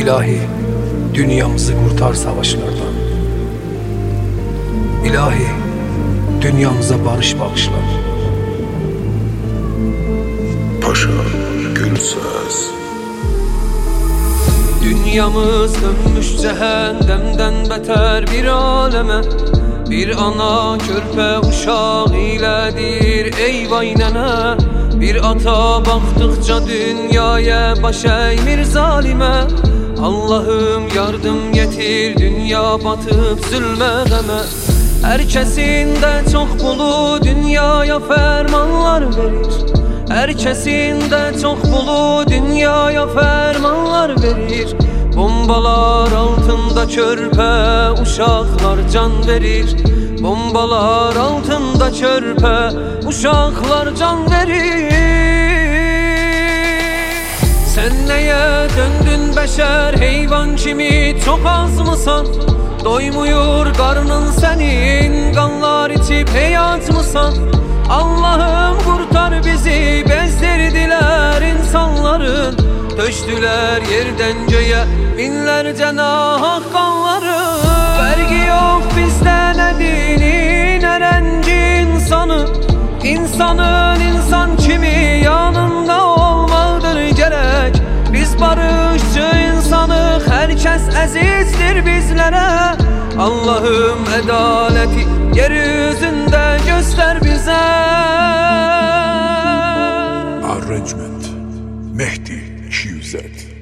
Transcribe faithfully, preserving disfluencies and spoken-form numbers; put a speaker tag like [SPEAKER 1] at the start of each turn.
[SPEAKER 1] İlahi, dünyamızı kurtar savaşlardan. İlahi, dünyamıza barış bağışla.
[SPEAKER 2] Paşa Gülsöz.
[SPEAKER 3] Dünyamız dönmüş cehennemden beter bir aleme. Bir ana körpe uşağı iledir ey vay nene. Bir ata baktıkça dünyaya baş eğmir zalime. Allah'ım yardım getir, dünya batıp zulme geme. Herkesin de çok bulu dünyaya fermanlar verir. Herkesin de çok bulu dünyaya fermanlar verir. Bombalar altında körpe uşaklar can verir. Bombalar altında körpe uşaklar can verir. Sen neye döndün beşer, heyvan kimi çok az mısan? Doymuyor karnın senin, kanlar içip hayat mısan? Allah'ım kurtar bizi, bezdirdiler insanların. Döştüler yerden göğe binlerce nahak kanları. Vergi yok bizde ne dini ne renci insanı. İnsanın insan kimi yanında olmalıdır gerek. Biz barışçı insanız, herkes azizdir bizlere. Allah'ım adaleti yeryüzünde göster bize.
[SPEAKER 2] Arrangement Mehdi iki yüz elli